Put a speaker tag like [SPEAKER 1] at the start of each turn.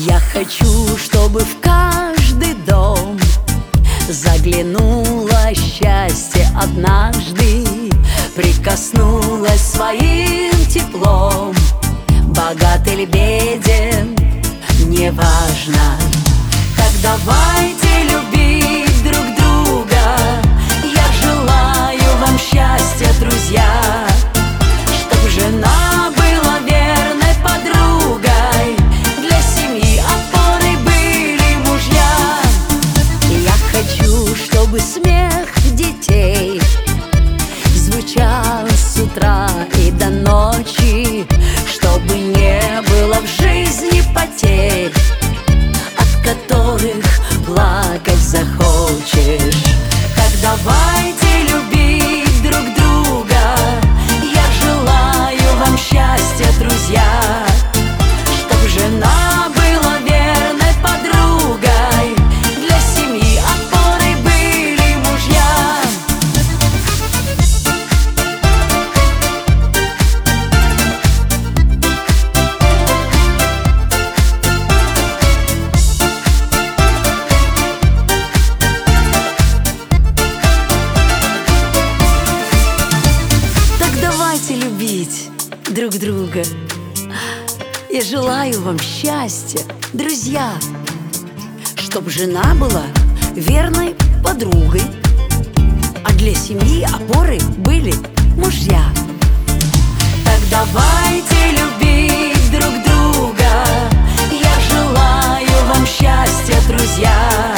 [SPEAKER 1] Я хочу, чтобы в каждый дом заглянуло счастье однажды, прикоснулось своим теплом. Богат или беден, неважно. Так давайте любить друг друга. Я желаю вам счастья, друзья, чтоб жена была верной подругой, для семьи опорой были мужья. Я хочу, чтобы смех детей звучал с утра и до ночи, чтобы не было в жизни потерь, от которых плакать захочешь. Так давайте любить друг друга. Я желаю вам счастья, друзья, чтоб жена была верной подругой, для семьи опорой были мужья. Давайте любить друг друга. Я желаю вам счастья, друзья, чтоб жена была верной подругой, а для семьи опорой были мужья. Так давайте любить друг друга. Я желаю вам счастья, друзья,